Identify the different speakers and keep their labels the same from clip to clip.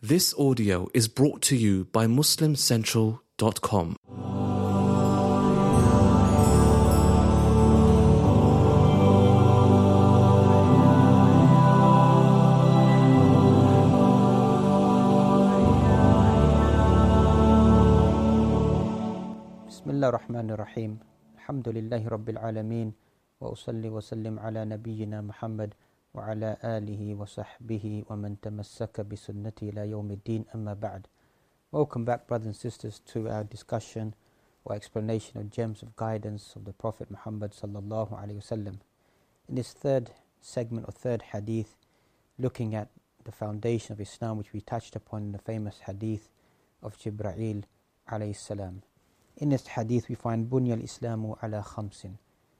Speaker 1: This audio is brought to you by MuslimCentral.com.
Speaker 2: Bismillah ar-Rahman ar-Rahim. Alhamdulillahi Rabbil Alameen. Wa usalli wa sallim ala nabiyyina Muhammad wa ala alihi wa sahbihi wa man tamassaka bi sunnati ila yawmiddin, amma ba'd. Welcome back, brothers and sisters, to our discussion or explanation of gems of guidance of the Prophet Muhammad sallallahu alaihi wasallam. In this third segment or third hadith, looking at the foundation of Islam, which we touched upon in the famous hadith of Jibreel alayhi salam. In this hadith we find Bunya al-Islamu ala khamsin.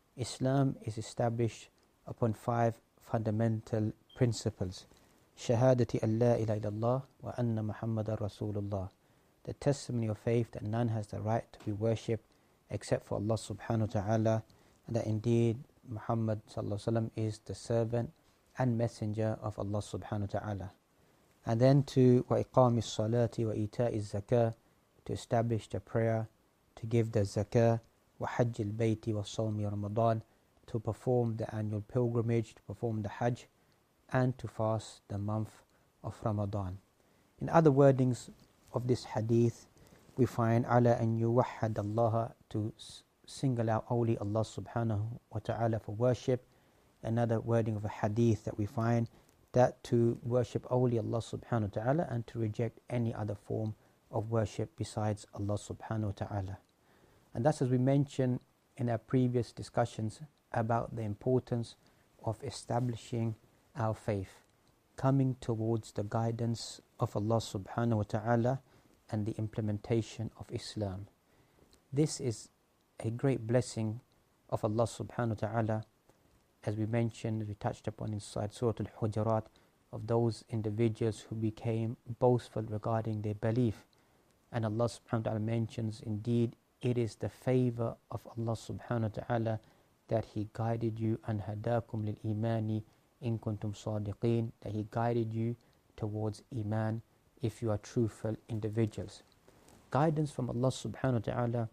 Speaker 2: Islam is established upon 5 fundamental principles. Shahadati an la ilaha illallah wa anna Muhammadar Rasulullah. The testimony of faith that none has the right to be worshipped except for Allah subhanahu wa ta'ala, and that indeed Muhammad sallallahu alaihi wasallam is the servant and messenger of Allah subhanahu wa ta'ala. And then to wa iqamis salati wa ita'iz zakah, to establish the prayer, to give the zakah, wa hajj al-bayti wa sawmi Ramadan, to perform the annual pilgrimage, to perform the hajj, and to fast the month of Ramadan. In other wordings of this hadith, we find ala an yuwahhad Allah, to single out only Allah subhanahu wa ta'ala for worship. Another wording of a hadith that we find that to worship only Allah subhanahu wa ta'ala and to reject any other form of worship besides Allah subhanahu wa ta'ala. And that's, as we mentioned in our previous discussions, about the importance of establishing our faith, coming towards the guidance of Allah subhanahu wa ta'ala and the implementation of Islam. This is a great blessing of Allah subhanahu wa ta'ala, as we mentioned, as we touched upon inside Surah Al-Hujurat, of those individuals who became boastful regarding their belief. And Allah subhanahu wa ta'ala mentions, indeed, it is the favor of Allah subhanahu wa ta'ala that He guided you, and hadakum lil imani in kuntum sadiqeen, that He guided you towards iman if you are truthful individuals. Guidance from Allah subhanahu wa ta'ala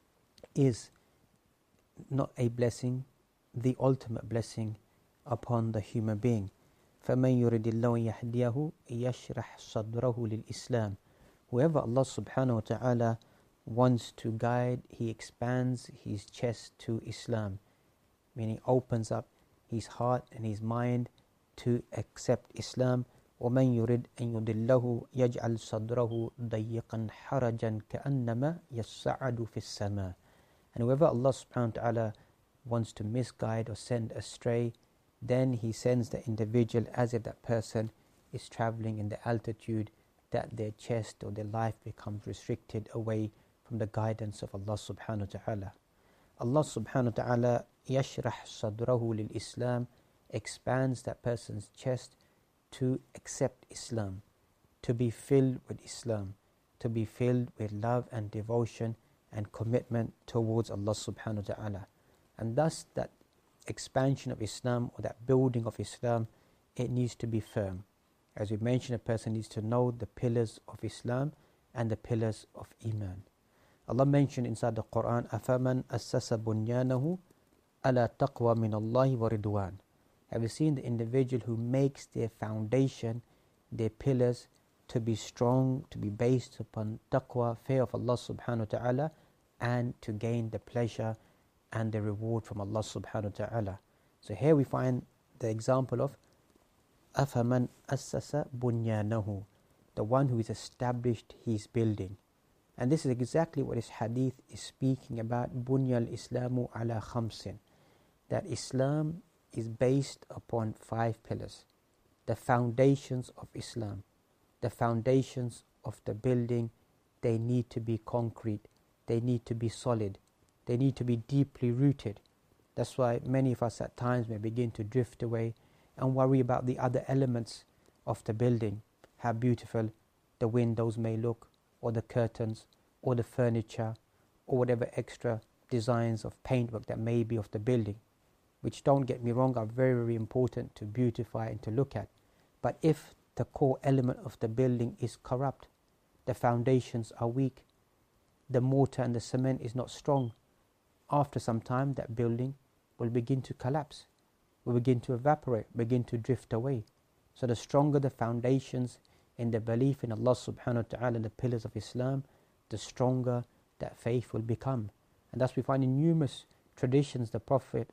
Speaker 2: is not a blessing, the ultimate blessing upon the human being. فَمَنْ يُرِدِ اللَّهُ يَهْدِيَهُ يَشْرَحْ صَدْرَهُ لِلْإِسْلَامِ. Whoever Allah subhanahu wa ta'ala wants to guide, He expands his chest to Islam, meaning opens up his heart and his mind to accept Islam. وَمَنْ يُرِدْ أَنْ يُضِلَّهُ يَجْعَلْ صَدْرَهُ ضَيِّقًا حَرَجًا كَأَنَّمَا يَصَّعَّدُ فِي السَّمَاءِ. And whoever Allah subhanahu wa ta'ala wants to misguide or send astray, then He sends the individual as if that person is traveling in the altitude, that their chest or their life becomes restricted away from the guidance of Allah subhanahu wa ta'ala. Allah subhanahu wa ta'ala yashrah sadrahu lil Islam, expands that person's chest to accept Islam, to be filled with Islam, to be filled with love and devotion and commitment towards Allah subhanahu wa ta'ala. And thus that expansion of Islam, or that building of Islam, it needs to be firm. As we mentioned, a person needs to know the pillars of Islam and the pillars of Iman. Allah mentioned inside the Quran, أَفَمَنْ أَسَّسَ بُنْيَانَهُ أَلَا تَقْوَى مِنَ اللَّهِ وَرِضْوَانٍ. Have you seen the individual who makes their foundation, their pillars, to be strong, to be based upon taqwa, fear of Allah subhanahu wa ta'ala, and to gain the pleasure and the reward from Allah subhanahu wa ta'ala. So here we find the example of أَفَمَنْ أَسَّسَ بُنْيَانَهُ, the one who has established his building. And this is exactly what this hadith is speaking about. Bunya al-Islamu ala khamsin, that Islam is based upon 5 pillars. The foundations of Islam, the foundations of the building, they need to be concrete, they need to be solid, they need to be deeply rooted. That's why many of us at times may begin to drift away and worry about the other elements of the building, how beautiful the windows may look, or the curtains, or the furniture, or whatever extra designs of paintwork that may be of the building, which, don't get me wrong, are very, very important to beautify and to look at. But if the core element of the building is corrupt, the foundations are weak, the mortar and the cement is not strong, after some time that building will begin to collapse, will begin to evaporate, begin to drift away. So the stronger the foundations in the belief in Allah subhanahu wa ta'ala, the pillars of Islam, the stronger that faith will become. And thus we find in numerous traditions the Prophet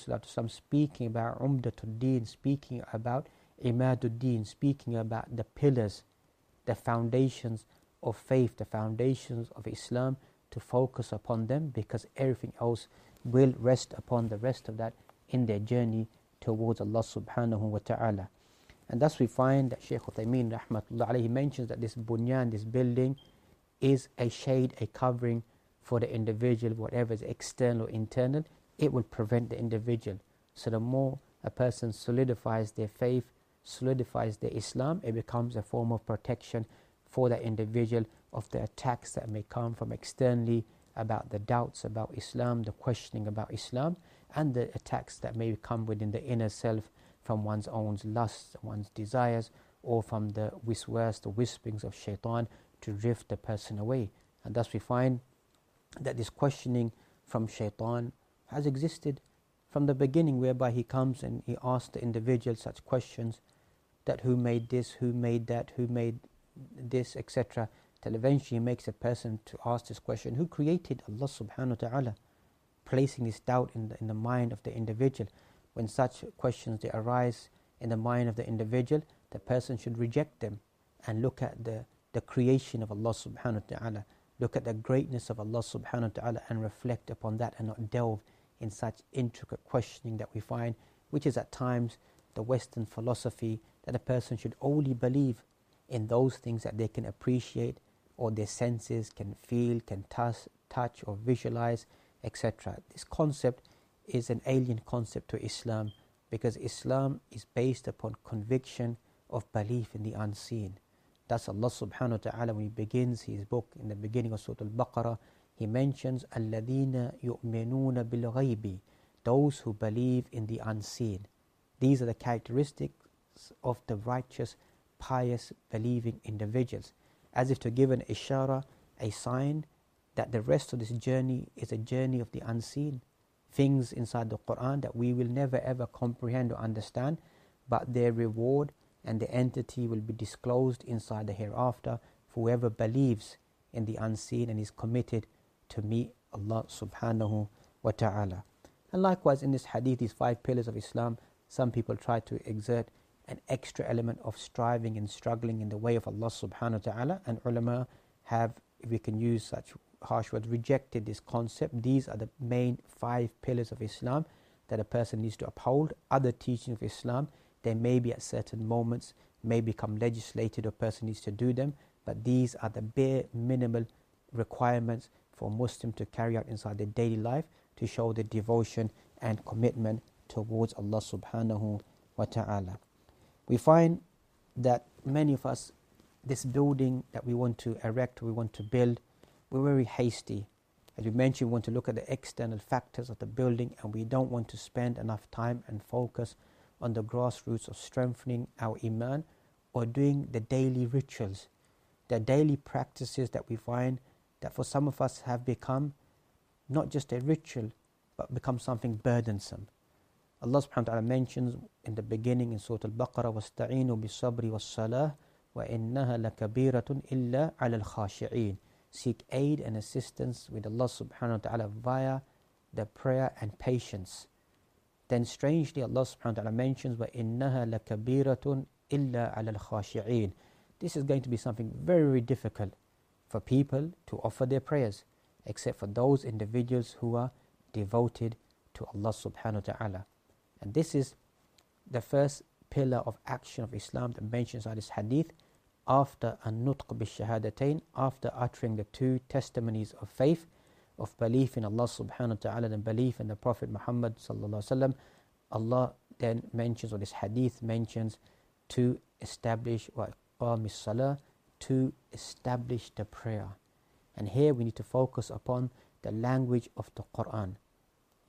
Speaker 2: ﷺ speaking about Umdatul Deen, speaking about Imadul Deen, speaking about the pillars, the foundations of faith, the foundations of Islam, to focus upon them, because everything else will rest upon the rest of that in their journey towards Allah subhanahu wa ta'ala. And thus we find that Shaykh Uthaymeen rahmatullah alayhi mentions that this bunyan, this building, is a shade, a covering for the individual. Whatever is external or internal, it will prevent the individual. So the more a person solidifies their faith, solidifies their Islam, it becomes a form of protection for that individual of the attacks that may come from externally about the doubts about Islam, the questioning about Islam, and the attacks that may come within the inner self from one's own lusts, one's desires, or from the the whisperings of shaitan to drift the person away. And thus we find that this questioning from shaitan has existed from the beginning, whereby he comes and he asks the individual such questions, that who made this, who made that, who made this, etc. Till eventually he makes a person to ask this question, who created Allah subhanahu wa ta'ala, placing this doubt in the mind of the individual. When such questions they arise in the mind of the individual, the person should reject them and look at the creation of Allah subhanahu wa ta'ala, look at the greatness of Allah subhanahu wa ta'ala, and reflect upon that, and not delve in such intricate questioning that we find, which is at times the Western philosophy, that a person should only believe in those things that they can appreciate, or their senses can feel, can touch or visualize, etc. This concept is an alien concept to Islam, because Islam is based upon conviction of belief in the unseen. Thus Allah subhanahu wa ta'ala, when he begins his book in the beginning of Surah Al-Baqarah, he mentions الَّذِينَ يُؤْمِنُونَ بِالْغَيْبِ, those who believe in the unseen. These are the characteristics of the righteous, pious, believing individuals, as if to give an ishara, a sign that the rest of this journey is a journey of the unseen. Things inside the Quran that we will never ever comprehend or understand, but their reward and the entity will be disclosed inside the hereafter for whoever believes in the unseen and is committed to meet Allah subhanahu wa ta'ala. And likewise in this hadith, these 5 pillars of Islam, some people try to exert an extra element of striving and struggling in the way of Allah subhanahu wa ta'ala, and ulama have, if we can use such harsh words, rejected this concept. These are the main 5 pillars of Islam that a person needs to uphold. Other teachings of Islam, they may be at certain moments, may become legislated, a person needs to do them, but these are the bare minimal requirements for a Muslim to carry out inside their daily life to show the devotion and commitment towards Allah subhanahu wa ta'ala. We find that many of us, this building that we want to erect, we want to build, we're very hasty. As we mentioned, we want to look at the external factors of the building, and we don't want to spend enough time and focus on the grassroots of strengthening our iman, or doing the daily rituals, the daily practices that we find that for some of us have become not just a ritual, but become something burdensome. Allah subhanahu wa ta'ala mentions in the beginning in Surah Al-Baqarah, وَاسْتَعِينُوا بِالصَّبْرِ وَالصَّلَاةِ وَإِنَّهَا لَكَبِيرَةٌ إِلَّا عَلَى الْخَاشِعِينَ. Seek aid and assistance with Allah subhanahu wa ta'ala via the prayer and patience. Then strangely Allah subhanahu wa ta'ala mentions وَإِنَّهَا لَكَبِيرَةٌ إِلَّا عَلَى الْخَاشِعِينَ. This is going to be something very, very difficult for people to offer their prayers, except for those individuals who are devoted to Allah subhanahu wa ta'ala. And this is the first pillar of action of Islam that mentions in this hadith, after an-nutq bi-shahadatain, after uttering the 2 testimonies of faith, of belief in Allah subhanahu wa ta'ala and belief in the Prophet Muhammad sallallahu alaihi wasallam. Allah then mentions, or this hadith mentions, to establish iqamis salah, to establish the prayer. And here we need to focus upon the language of the Quran.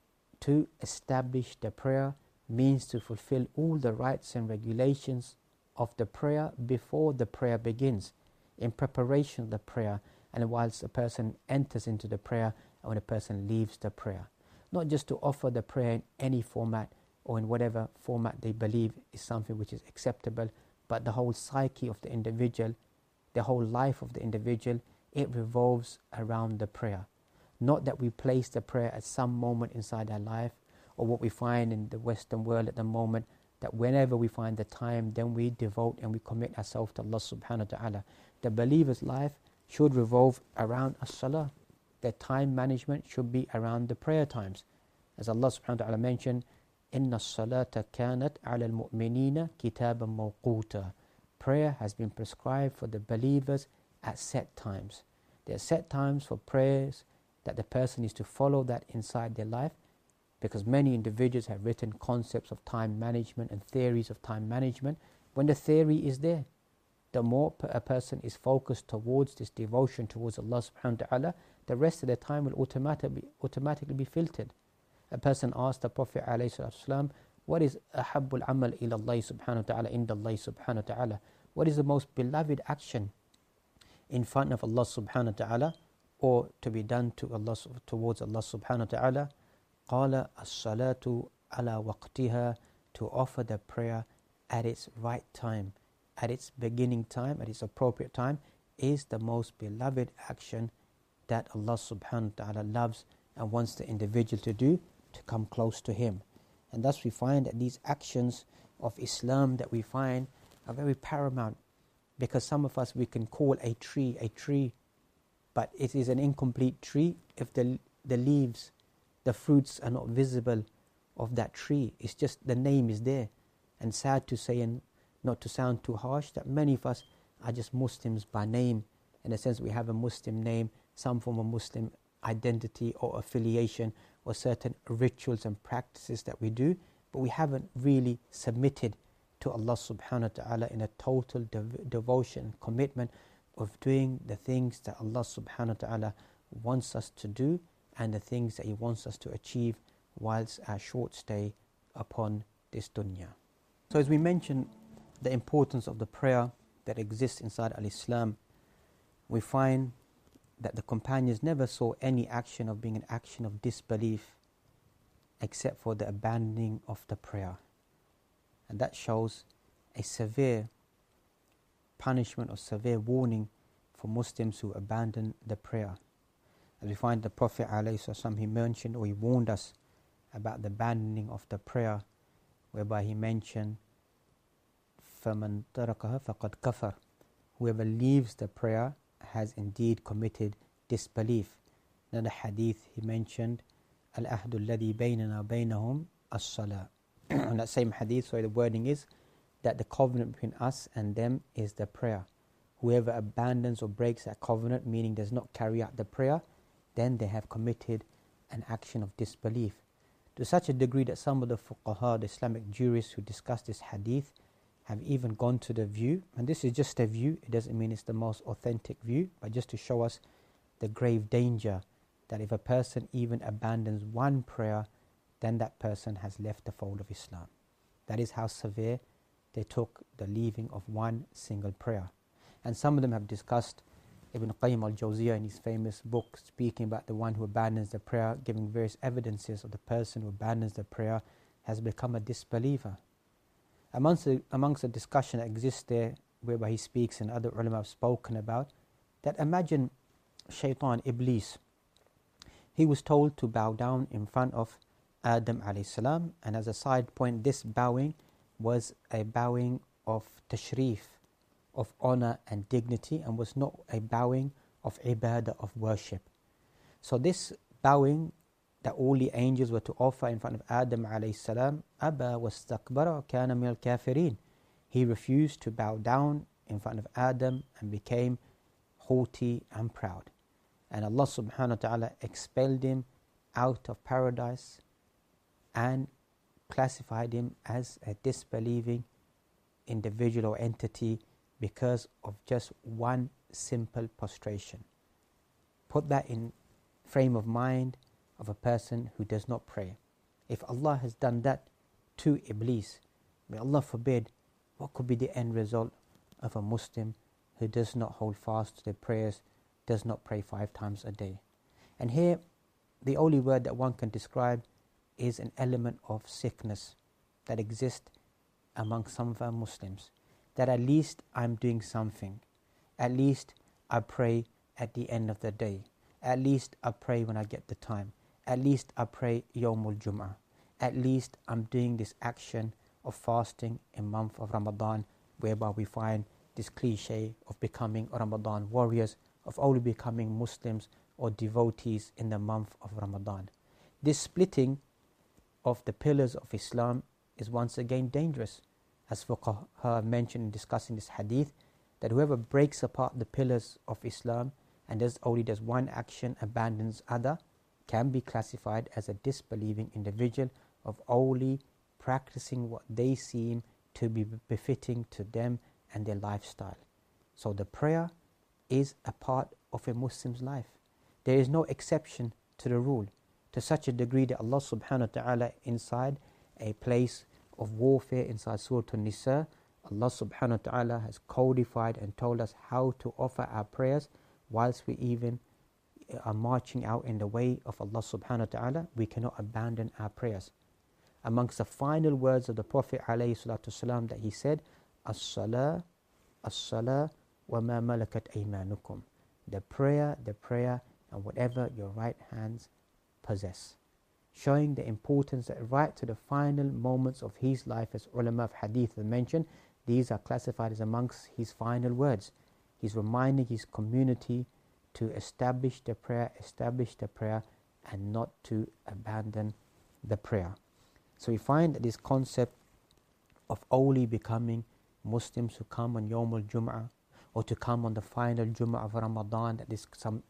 Speaker 2: To establish the prayer means to fulfill all the rights and regulations of the prayer before the prayer begins, in preparation of the prayer, and whilst a person enters into the prayer and when a person leaves the prayer. Not just to offer the prayer in any format or in whatever format they believe is something which is acceptable, but the whole psyche of the individual, the whole life of the individual, it revolves around the prayer. Not that we place the prayer at some moment inside our life, or what we find in the Western world at the moment, that whenever we find the time, then we devote and we commit ourselves to Allah subhanahu wa ta'ala. The believer's life should revolve around as-salah. Their time management should be around the prayer times. As Allah subhanahu wa ta'ala mentioned, إِنَّ الصَّلَاةَ كَانَتْ عَلَى الْمُؤْمِنِينَ كِتَابًا مَوْقُوتًا. Prayer has been prescribed for the believers at set times. There are set times for prayers that the person is to follow that inside their life, because many individuals have written concepts of time management and theories of time management. When the theory is there, the more a person is focused towards this devotion towards Allah subhanahu wa ta'ala, the rest of the time will automatically be filtered. A person asked the Prophet ﷺ, what is أَحَبُّ الْعَمَلِ إِلَى اللَّهِ سُبْحَانَهُ وَتَعَالَى إِنْدَ اللَّهِ سُبْحَانَهُ وَتَعَالَى? What is the most beloved action in front of Allah subhanahu wa ta'ala, or to be done to Allah, towards Allah subhanahu wa ta'ala? قَالَ الصَّلَاةُ عَلَى وَقْتِهَا. To offer the prayer at its right time, at its beginning time, at its appropriate time, is the most beloved action that Allah subhanahu wa ta'ala loves and wants the individual to do to come close to Him. And thus we find that these actions of Islam that we find are very paramount, because some of us, we can call a tree, but it is an incomplete tree if the leaves, the fruits are not visible of that tree. It's just the name is there. And sad to say, and not to sound too harsh, that many of us are just Muslims by name. In a sense, we have a Muslim name, some form of Muslim identity or affiliation, or certain rituals and practices that we do, but we haven't really submitted to Allah subhanahu wa ta'ala in a total devotion, commitment of doing the things that Allah subhanahu wa ta'ala wants us to do and the things that He wants us to achieve whilst our short stay upon this dunya. So as we mentioned, the importance of the prayer that exists inside al-Islam, we find that the companions never saw any action of being an action of disbelief except for the abandoning of the prayer. And that shows a severe punishment or severe warning for Muslims who abandon the prayer. As we find the Prophet ﷺ, he mentioned, or he warned us about the abandoning of the prayer, whereby he mentioned, فَمَنْ تَرَكَهَا فَقَدْ كَفَرَ. Whoever leaves the prayer has indeed committed disbelief. Another hadith he mentioned, الْأَهْدُ الَّذِي بَيْنَنَا بَيْنَهُمْ الصَّلَاةِ. And that same hadith, the wording is that the covenant between us and them is the prayer. Whoever abandons or breaks that covenant, meaning does not carry out the prayer, then they have committed an action of disbelief. To such a degree that some of the fuqaha, the Islamic jurists who discuss this hadith, have even gone to the view, and this is just a view, it doesn't mean it's the most authentic view, but just to show us the grave danger that if a person even abandons one prayer, then that person has left the fold of Islam. That is how severe they took the leaving of one single prayer. And some of them have discussed, Ibn Qayyim al-Jawziyah in his famous book, speaking about the one who abandons the prayer, giving various evidences of the person who abandons the prayer has become a disbeliever. Amongst the discussion that exists there, whereby he speaks and other ulama have spoken about, that imagine Shaitan, Iblis, he was told to bow down in front of Adam alayhi salam, and as a side point, this bowing was a bowing of tashrif, of honor and dignity, and was not a bowing of ibadah, of worship. So this bowing that all the angels were to offer in front of Adam alayhi salam, Aba wastakbara kana min al-kafirin. He refused to bow down in front of Adam and became haughty and proud. And Allah subhanahu wa ta'ala expelled him out of paradise and classified him as a disbelieving individual or entity because of just one simple prostration. Put that in frame of mind of a person who does not pray. If Allah has done that to Iblis, may Allah forbid, what could be the end result of a Muslim who does not hold fast to their prayers, does not pray 5 times a day? And here, the only word that one can describe is an element of sickness that exists among some of our Muslims. That at least I'm doing something. At least I pray at the end of the day. At least I pray when I get the time. At least I pray Yawmul Jum'ah. At least I'm doing this action of fasting in month of Ramadan, whereby we find this cliche of becoming Ramadan warriors, of only becoming Muslims or devotees in the month of Ramadan. This splitting of the pillars of Islam is once again dangerous. As Fuqaha mentioned in discussing this hadith, that whoever breaks apart the pillars of Islam and only does one action, abandons other, can be classified as a disbelieving individual of only practicing what they seem to be befitting to them and their lifestyle. So the prayer is a part of a Muslim's life. There is no exception to the rule, to such a degree that Allah subhanahu wa ta'ala, inside a place of warfare inside Surah An-Nisa, Allah subhanahu wa ta'ala has codified and told us how to offer our prayers whilst we even are marching out in the way of Allah subhanahu wa ta'ala. We cannot abandon our prayers. Amongst the final words of the Prophet alayhi salatu wasalam that he said, As-salah, as-salah, wa ma malakat aymanukum. The prayer, and whatever your right hands possess. Showing the importance that right to the final moments of his life, as ulama of hadith have mentioned, these are classified as amongst his final words. He's reminding his community to establish the prayer, and not to abandon the prayer. So we find that this concept of only becoming Muslims who come on Yawmul Jum'ah, or to come on the final Jum'ah of Ramadan, that is some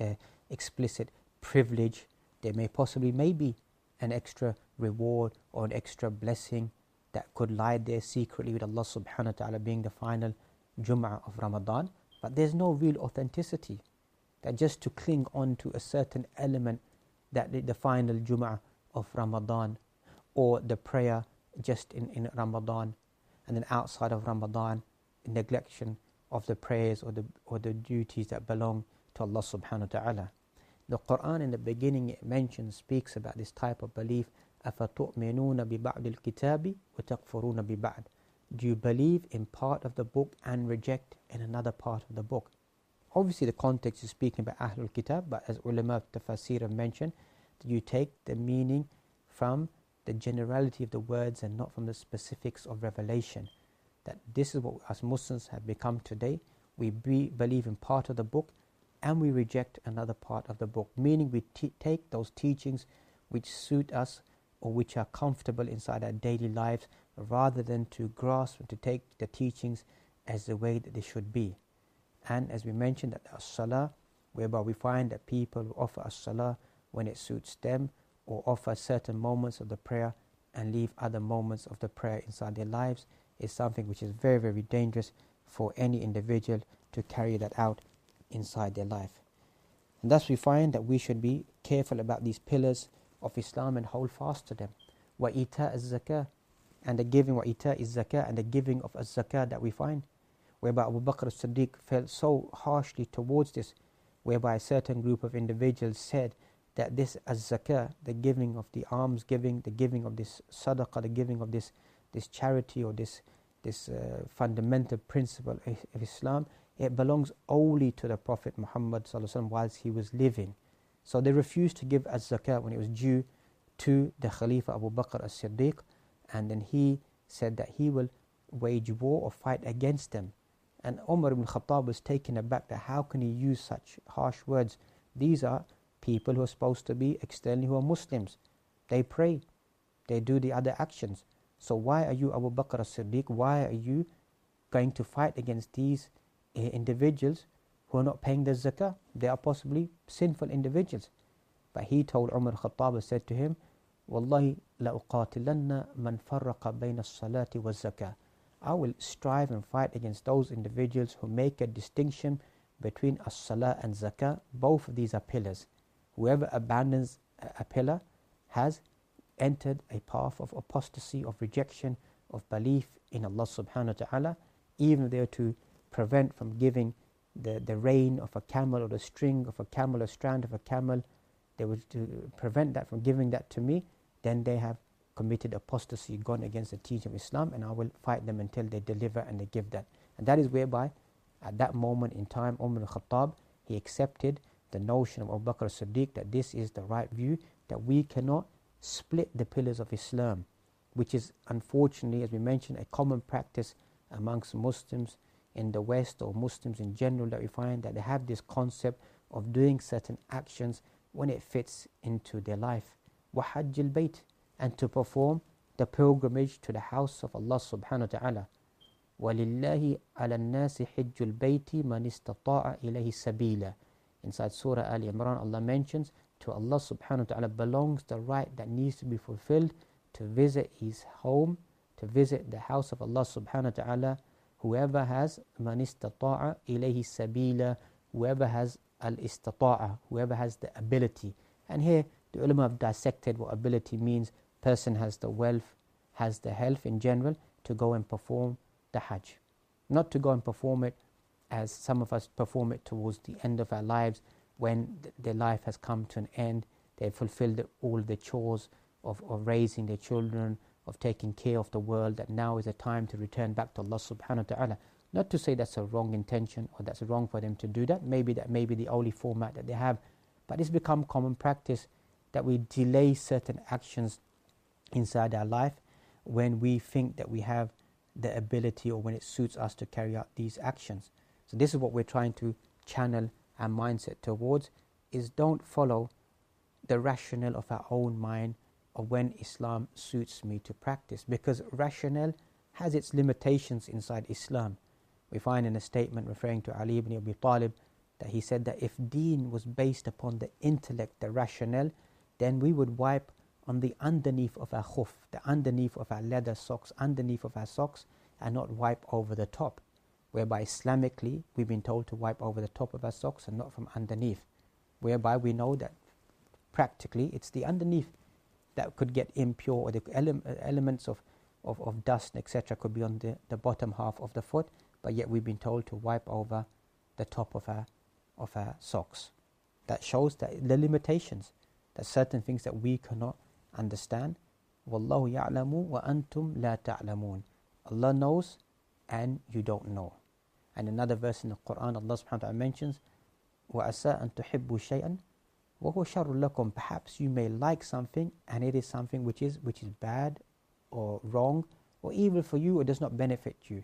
Speaker 2: explicit privilege. There may be an extra reward or an extra blessing that could lie there secretly with Allah subhanahu wa ta'ala being the final Jum'ah of Ramadan, but there's no real authenticity. That just to cling on to a certain element, that the final Jum'ah of Ramadan, or the prayer just in Ramadan, and then outside of Ramadan, neglection of the prayers or the duties that belong to Allah subhanahu wa ta'ala. The Quran in the beginning it speaks about this type of belief. أَفَتُؤْمِنُونَ بِبَعْدِ الْكِتَابِ وَتَكْفُرُونَ بِبَعْدِ. Do you believe in part of the book and reject in another part of the book? Obviously the context is speaking about Ahlul Kitab, but as ulama of tafsir have mentioned, you take the meaning from the generality of the words and not from the specifics of revelation. That this is what us Muslims have become today. We believe in part of the book and we reject another part of the book, meaning we take those teachings which suit us or which are comfortable inside our daily lives, rather than to grasp and to take the teachings as the way that they should be. And as we mentioned, that as-salah, whereby we find that people who offer as-salah when it suits them, or offer certain moments of the prayer and leave other moments of the prayer inside their lives, is something which is very, very dangerous for any individual to carry that out inside their life. And thus we find that we should be careful about these pillars of Islam and hold fast to them. وَإِيتَاءَ الزَّكَاةِ, and the giving, وَإِيتَاءِ الزَّكَاةِ, and the giving of az-zakah that we find, whereby Abu Bakr as-Siddiq felt so harshly towards this, whereby a certain group of individuals said that this az-zakah, the giving of the alms giving, the giving of this sadaqah, the giving of this charity, or this fundamental principle of Islam, it belongs only to the Prophet Muhammad ﷺ whilst he was living. So they refused to give az-zakah when it was due to the Khalifa Abu Bakr as-Siddiq, and then he said that he will wage war or fight against them. And Umar ibn Khattab was taken aback that how can he use such harsh words? These are people who are supposed to be externally who are Muslims. They pray, they do the other actions. So why are you, Abu Bakr as-Siddiq, why are you going to fight against these individuals who are not paying the zakah? They are possibly sinful individuals. But he told Umar Khattab, said to him, Wallahi لَأُقَاتِلَنَّ مَنْ فَرَّقَ بَيْنَ الصَّلَاةِ وَالزَّكَاةِ. I will strive and fight against those individuals who make a distinction between as-salah and zakah. Both of these are pillars. Whoever abandons a pillar has entered a path of apostasy, of rejection of belief in Allah subhanahu wa ta'ala, even if they were to prevent from giving the rein of a camel or the string of a camel or strand of a camel, they were to prevent that from giving that to me, then they have committed apostasy, gone against the teaching of Islam, and I will fight them until they deliver and they give that. And that is whereby at that moment in time Umar al-Khattab, he accepted the notion of Abu Bakr as-Siddiq that this is the right view, that we cannot split the pillars of Islam, which is unfortunately, as we mentioned, a common practice amongst Muslims in the West, or Muslims in general, that we find that they have this concept of doing certain actions when it fits into their life. وَحَجِّ الْبَيْتِ, and to perform the pilgrimage to the house of Allah subhanahu wa ta'ala. وَلِلَّهِ عَلَى النَّاسِ حِجُّ الْبَيْتِ مَنِ اسْتَطَاعَ إِلَيْهِ سَبِيلًا. Inside Surah Al Imran, Allah mentions, to Allah subhanahu wa ta'ala belongs the right that needs to be fulfilled to visit His home, to visit the house of Allah subhanahu wa ta'ala. Whoever has مَنِ اسْتَطَاعَ إِلَيْهِ سَبِيلًا, whoever has al-istata'a, whoever has the ability. And here the ulama have dissected what ability means. Person has the wealth, has the health in general to go and perform the Hajj. Not to go and perform it as some of us perform it towards the end of our lives, when their life has come to an end, they've fulfilled all the chores of raising their children, of taking care of the world, that now is a time to return back to Allah subhanahu wa ta'ala. Not to say that's a wrong intention or that's wrong for them to do that. Maybe that may be the only format that they have. But it's become common practice that we delay certain actions inside our life when we think that we have the ability, or when it suits us to carry out these actions. So this is what we're trying to channel our mindset towards, is don't follow the rationale of our own mind of when Islam suits me to practice, because rationale has its limitations inside Islam. We find in a statement referring to Ali ibn Abi Talib that he said that if deen was based upon the intellect, the rationale, then we would wipe on the underneath of our khuf, the underneath of our leather socks, underneath of our socks, and not wipe over the top. Whereby Islamically we've been told to wipe over the top of our socks and not from underneath. Whereby we know that practically it's the underneath that could get impure, or the elements of dust, etc. could be on the bottom half of the foot, but yet we've been told to wipe over the top of our socks. That shows that the limitations, that certain things that we cannot understand. وَاللَّهُ يَعْلَمُ وَأَنْتُمْ لَا تَعْلَمُونَ. Allah knows and you don't know. And another verse in the Quran, Allah subhanahu wa ta'ala mentions, وَأَسَىٰ أَن تُحِبُّوا شَيْئًا وَهُوَ شَرٌّ لَكُمْ. Perhaps you may like something and it is something which is bad or wrong or evil for you, or does not benefit you.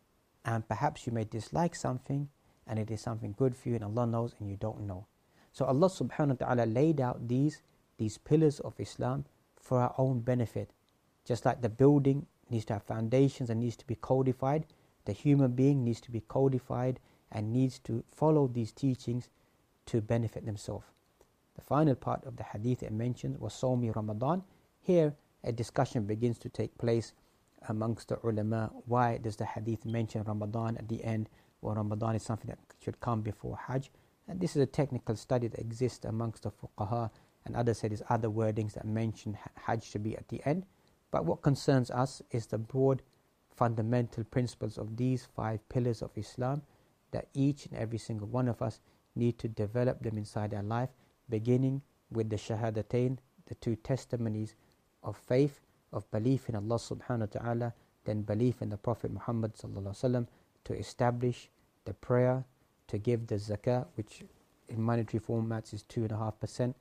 Speaker 2: And perhaps you may dislike something and it is something good for you, and Allah knows and you don't know. So Allah subhanahu wa ta'ala laid out these pillars of Islam for our own benefit. Just like the building needs to have foundations and needs to be codified, the human being needs to be codified and needs to follow these teachings to benefit themselves. The final part of the hadith it mentioned was Sawmi Ramadan. Here a discussion begins to take place amongst the ulama. Why does the hadith mention Ramadan at the end, or Ramadan is something that should come before Hajj? And this is a technical study that exists amongst the fuqaha, and others say there's other wordings that mention Hajj to be at the end. But what concerns us is the broad fundamental principles of these 5 pillars of Islam, that each and every single one of us need to develop them inside our life, beginning with the Shahadatain, the 2 testimonies of faith, of belief in Allah subhanahu wa ta'ala, then belief in the Prophet Muhammad sallallahu alaihi wasallam, to establish the prayer, to give the zakah, which in monetary formats is 2.5%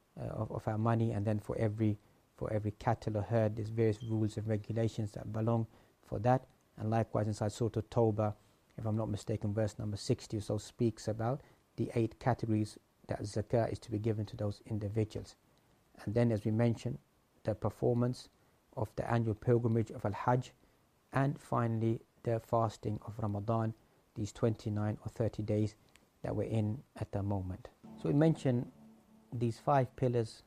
Speaker 2: of our money, and then for every cattle or herd there's various rules and regulations that belong for that. And likewise inside Surah Tawbah, if I'm not mistaken, verse number 60 or so speaks about the 8 categories that zakah is to be given to those individuals. And then, as we mentioned, the performance of the annual pilgrimage of Al-Hajj, and finally the fasting of Ramadan, these 29 or 30 days that we're in at the moment. So we mentioned these 5 pillars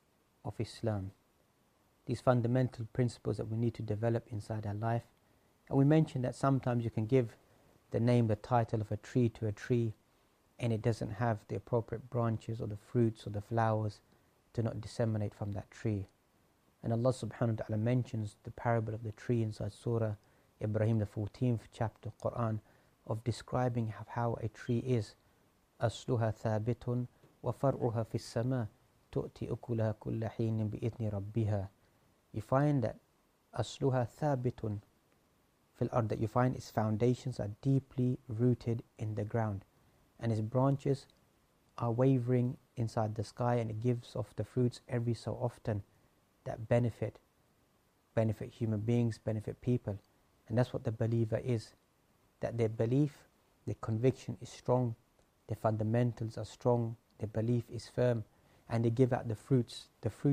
Speaker 2: of Islam, these fundamental principles that we need to develop inside our life. And we mentioned that sometimes you can give the name, the title of a tree to a tree, and it doesn't have the appropriate branches or the fruits or the flowers to not disseminate from that tree. And Allah subhanahu wa ta'ala mentions the parable of the tree inside Surah Ibrahim, the 14th chapter of Quran, of describing how a tree is. أصلها ثابت وفرعها في السماء تؤتي أكلها كل حين بإذن ربها. You find that أصلها ثابت في الأرض, that you find its foundations are deeply rooted in the ground, and its branches are wavering inside the sky, and it gives off the fruits every so often that benefit human beings, benefit people. And that's what the believer is, that their belief, their conviction is strong, their fundamentals are strong, their belief is firm, and they give out the fruits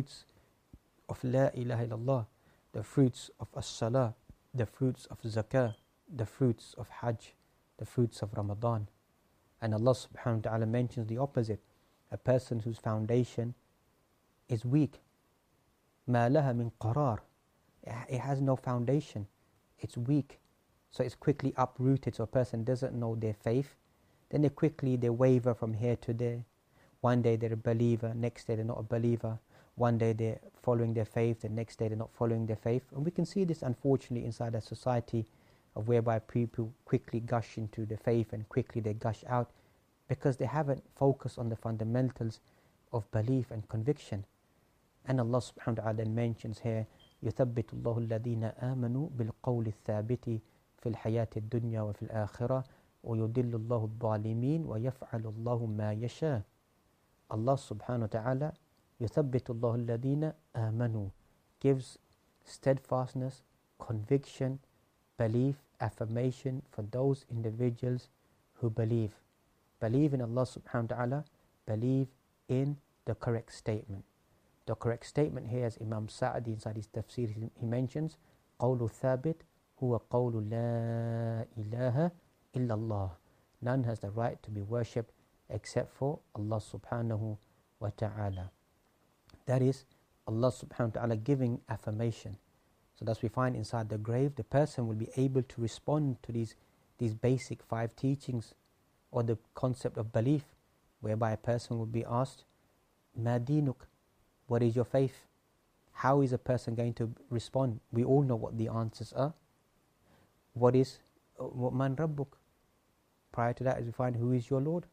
Speaker 2: of La ilaha illallah, the fruits of as-salah, the fruits of zakah, the fruits of hajj, the fruits of Ramadan. And Allah subhanahu wa ta'ala mentions the opposite, a person whose foundation is weak. مَا لَهَا مِنْ قَرَارٍ. It has no foundation, it's weak, so it's quickly uprooted. So a person doesn't know their faith, then they waver from here to there. One day they're a believer, next day they're not a believer. One day they're following their faith, the next day they're not following their faith. And we can see this unfortunately inside a society of whereby people quickly gush into the faith and quickly they gush out because they haven't focused on the fundamentals of belief and conviction. And Allah subhanahu wa ta'ala then mentions here, يُثَبِّتُ اللَّهُ الَّذِينَ آمَنُوا بِالْقَوْلِ الثَّابِتِ فِي الْحَيَاةِ الدُّنْيَا وَفِي الْآخِرَةِ وَيُضِلُّ اللَّهُ الظَّالِمِينَ وَيَفْعَلُ اللَّهُ مَا يَشَاءُ. Allah subhanahu wa ta'ala, يُثَبِّتُ اللَّهُ الَّذِينَ آمَنُوا, gives steadfastness, conviction, belief, affirmation for those individuals who believe. Believe in Allah subhanahu wa ta'ala, believe in the correct statement. The correct statement here, as Imam Sa'di inside his tafsir, he mentions, قَوْلُ الثَّابِتِ هُوَ قَوْلُ لَا إِلَهَ إِلَّا اللَّهِ. None has the right to be worshipped except for Allah subhanahu wa ta'ala. That is Allah subhanahu wa ta'ala giving affirmation. So thus we find inside the grave, the person will be able to respond to these basic 5 teachings, or the concept of belief, whereby a person will be asked, مَا دِينُكَ, what is your faith? How is a person going to respond? We all know what the answers are. مَنْ رَبُّكَ? Prior to that, as we find, who is your Lord?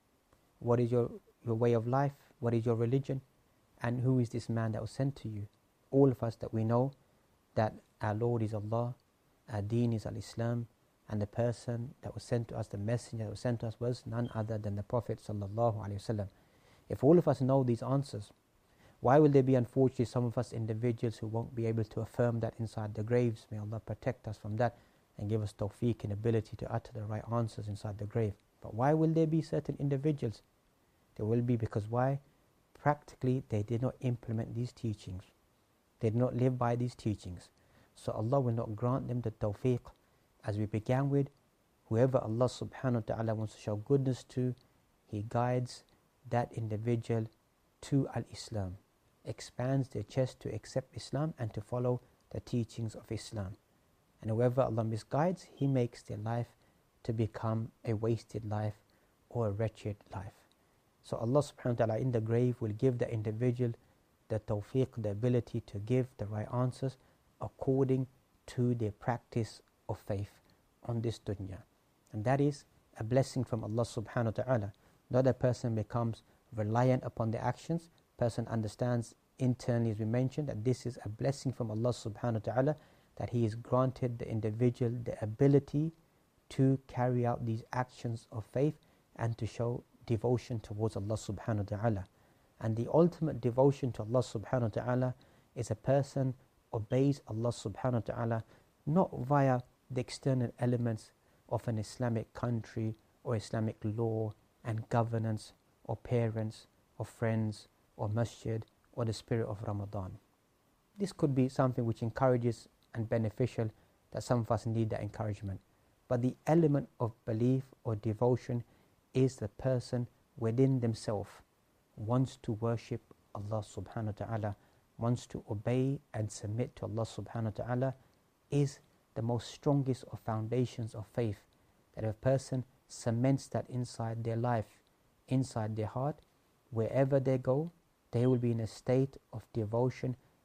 Speaker 2: What is your way of life? What is your religion? And who is this man that was sent to you? All of us that we know that our Lord is Allah, our deen is al-Islam, and the person that was sent to us, the messenger that was sent to us, was none other than the Prophet sallallahu alaihi wasallam. If all of us know these answers, why will there be, unfortunately, some of us individuals who won't be able to affirm that inside the graves? May Allah protect us from that and give us tawfiq and ability to utter the right answers inside the grave. But why will there be certain individuals? There will be because why? Practically, they did not implement these teachings. They did not live by these teachings. So Allah will not grant them the tawfiq. As we began with, whoever Allah subhanahu wa ta'ala wants to show goodness to, He guides that individual to al-Islam, expands their chest to accept Islam and to follow the teachings of Islam. And whoever Allah misguides, He makes their life to become a wasted life or a wretched life. So Allah subhanahu wa ta'ala in the grave will give the individual the tawfiq, the ability to give the right answers according to their practice of faith on this dunya. And that is a blessing from Allah subhanahu wa ta'ala. Not a person becomes reliant upon their actions. Person understands internally, as we mentioned, that this is a blessing from Allah subhanahu wa ta'ala, that He has granted the individual the ability to carry out these actions of faith and to show devotion towards Allah subhanahu wa ta'ala. And the ultimate devotion to Allah subhanahu wa ta'ala is a person obeys Allah subhanahu wa ta'ala not via the external elements of an Islamic country or Islamic law and governance or parents or friends or masjid or the spirit of Ramadan. This could be something which encourages and beneficial, that some of us need that encouragement. But the element of belief or devotion is the person within themselves wants to worship Allah subhanahu wa ta'ala, wants to obey and submit to Allah subhanahu wa ta'ala, is the most strongest of foundations of faith. That if a person cements that inside their life, inside their heart, wherever they go, they will be in a state of devotion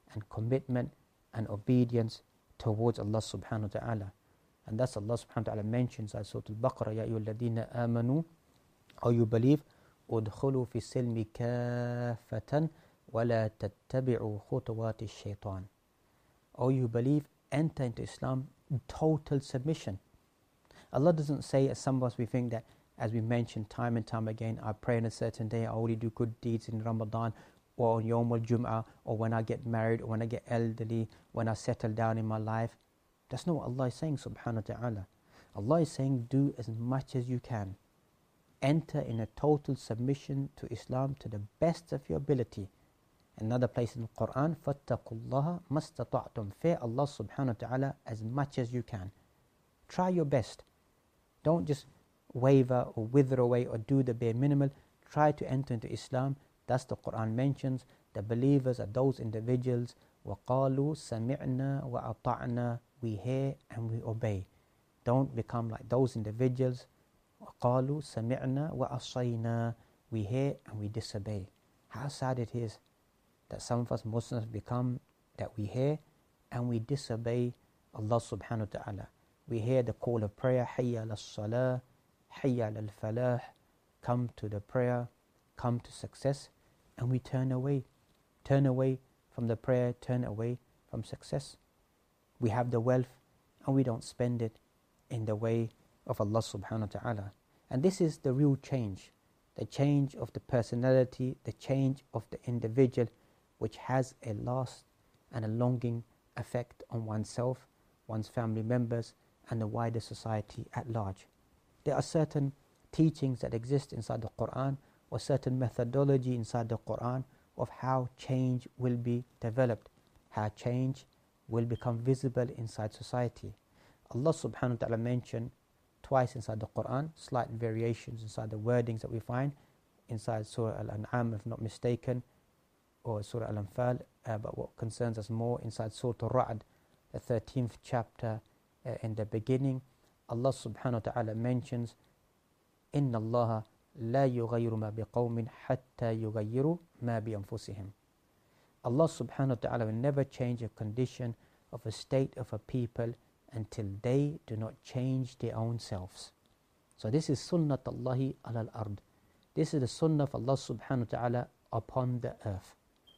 Speaker 2: and commitment and obedience towards Allah subhanahu wa ta'ala. And thus Allah subhanahu wa ta'ala mentions as Surah Al-Baqarah, Ya ayyuhalladhina amanu, or you believe, udkhulu fi silmi kaffatan wa la tattabi'u khutuwati shaitan. Or you believe, enter into Islam total submission. Allah doesn't say, as some of us we think that, as we mentioned time and time again, I pray on a certain day, I only do good deeds in Ramadan, or on Yawm al-Jum'ah, or when I get married, or when I get elderly, when I settle down in my life. That's not what Allah is saying, subhanahu wa ta'ala. Allah is saying, do as much as you can. Enter in a total submission to Islam to the best of your ability. Another place in the Quran, فَاتَّقُوا اللَّهَ مَسْتَطَعْتُمْ. Fear Allah subhanahu wa ta'ala as much as you can. Try your best. Don't just waver or wither away or do the bare minimal. Try to enter into Islam. Thus the Quran mentions the believers are those individuals, وَقَالُوا سَمِعْنَا وَأَطَعْنَا. We hear and we obey. Don't become like those individuals. وَقَالُوا سَمِعْنَا وَأَصَيْنَا. We hear and we disobey. How sad it is that some of us Muslims become that we hear and we disobey Allah subhanahu wa ta'ala. We hear the call of prayer, Hayya al-salah, Hayya al-falah, come to the prayer, come to success, and we turn away from the prayer, turn away from success. We have the wealth and we don't spend it in the way of Allah subhanahu wa ta'ala. And this is the real change, the change of the personality, the change of the individual, which has a last and a longing effect on oneself, one's family members, and the wider society at large. There are certain teachings that exist inside the Quran, or certain methodology inside the Quran of how change will be developed, how change will become visible inside society. Allah subhanahu wa ta'ala mentioned twice inside the Quran, slight variations inside the wordings that we find inside Surah Al-An'am, if not mistaken, or Surah Al-Anfal, but what concerns us more inside Surah Al-Ra'd, the 13th chapter, in the beginning, Allah subhanahu wa ta'ala mentions, إِنَّ اللَّهَ لَا يُغَيِّرُ مَا بِقَوْمٍ حَتَّى يُغَيِّرُوا مَا بِأَنفُسِهِمْ. Allah subhanahu wa ta'ala will never change a condition of a state of a people until they do not change their own selves. So this is sunnat Allahi ala al-ard. This is the sunnah of Allah subhanahu wa ta'ala upon the earth.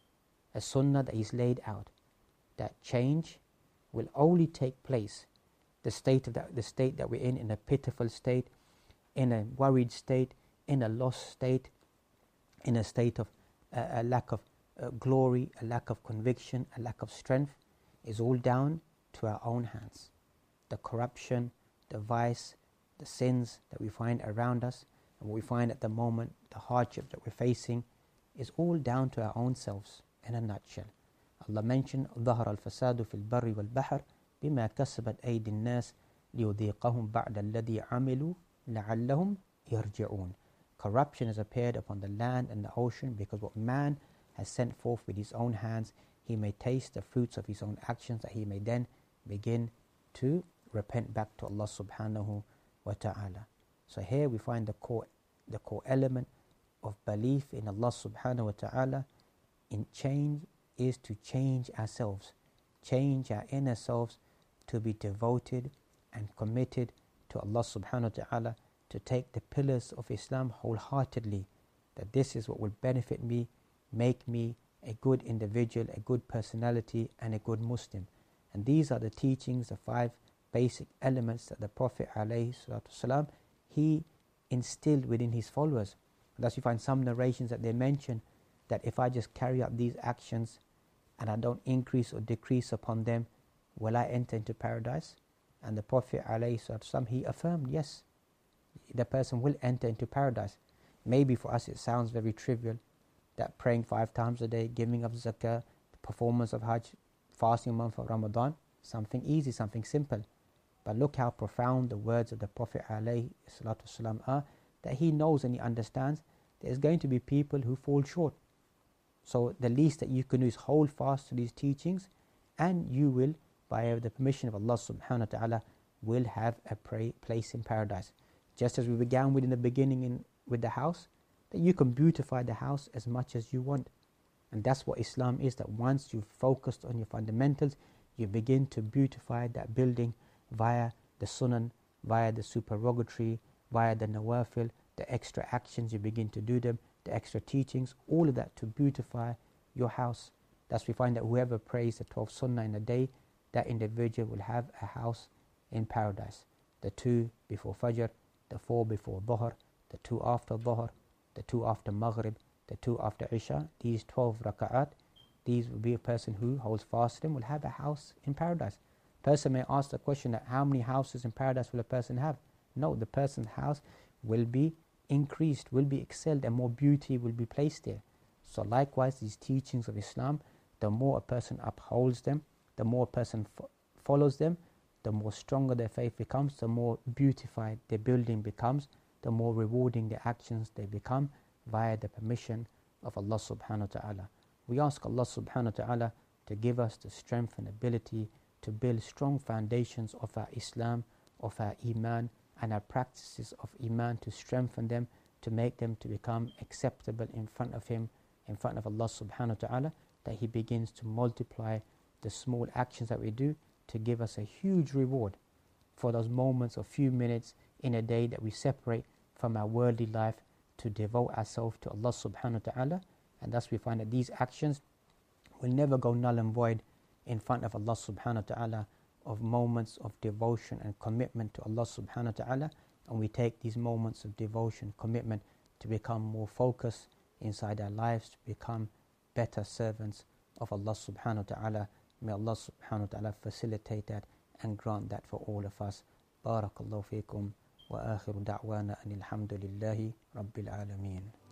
Speaker 2: A sunnah that is laid out, that change will only take place, the state that we're in a pitiful state, in a worried state, in a lost state, in a state of a lack of glory, a lack of conviction, a lack of strength, is all down to our own hands. The corruption, the vice, the sins that we find around us, and what we find at the moment, the hardship that we're facing, is all down to our own selves in a nutshell. Allah mentioned, ظهر الفساد في البر والبحر بما كسبت أيدي الناس ليذيقهم بعد الذي عملوا لعلهم يرجعون. Corruption has appeared upon the land and the ocean because what man has sent forth with his own hands, he may taste the fruits of his own actions, that he may then begin to repent back to Allah subhanahu wa ta'ala. So here we find the core element of belief in Allah subhanahu wa ta'ala in change is to change ourselves, change our inner selves to be devoted and committed to Allah subhanahu wa ta'ala, to take the pillars of Islam wholeheartedly, that this is what will benefit me, make me a good individual, a good personality, and a good Muslim. And these are the teachings, the 5 basic elements that the Prophet ﷺ, he instilled within his followers. And thus you find some narrations that they mention that if I just carry out these actions and I don't increase or decrease upon them, will I enter into paradise? And the Prophet ﷺ, he affirmed, yes, the person will enter into paradise. Maybe for us it sounds very trivial, that praying 5 times a day, giving of zakah, the performance of Hajj, fasting a month of Ramadan, something easy, something simple. But look how profound the words of the Prophet ﷺ are, that he knows and he understands there's going to be people who fall short. So the least that you can do is hold fast to these teachings, and you will, by the permission of Allah subhanahu wa ta'ala, will have a place in paradise. Just as we began with in the beginning with the house, that you can beautify the house as much as you want. And that's what Islam is, that once you've focused on your fundamentals, you begin to beautify that building via the sunan, via the supererogatory, via the nawafil, the extra actions, you begin to do them, the extra teachings, all of that to beautify your house. Thus we find that whoever prays the 12 sunnah in a day, that individual will have a house in paradise. The 2 before Fajr, the 4 before Dhuhr, the 2 after Dhuhr, the 2 after Maghrib, the 2 after Isha, these 12 raka'at, these will be a person who holds fasting will have a house in paradise. Person may ask the question that how many houses in paradise will a person have? No, the person's house will be increased, will be excelled, and more beauty will be placed there. So likewise, these teachings of Islam, the more a person upholds them, the more a person follows them, the more stronger their faith becomes, the more beautified their building becomes, the more rewarding their actions they become via the permission of Allah subhanahu wa ta'ala. We ask Allah subhanahu wa ta'ala to give us the strength and ability to build strong foundations of our Islam, of our Iman, and our practices of Iman, to strengthen them, to make them to become acceptable in front of Him, in front of Allah subhanahu wa ta'ala, that He begins to multiply the small actions that we do to give us a huge reward for those moments of few minutes in a day that we separate from our worldly life to devote ourselves to Allah subhanahu wa ta'ala. And thus we find that these actions will never go null and void in front of Allah subhanahu wa ta'ala, of moments of devotion and commitment to Allah subhanahu wa ta'ala. And we take these moments of devotion, commitment, to become more focused inside our lives, to become better servants of Allah subhanahu wa ta'ala. May Allah subhanahu wa ta'ala facilitate that and grant that for all of us. Barakallahu feekum wa akhiru da'wana anil hamdulillahi rabbil alameen.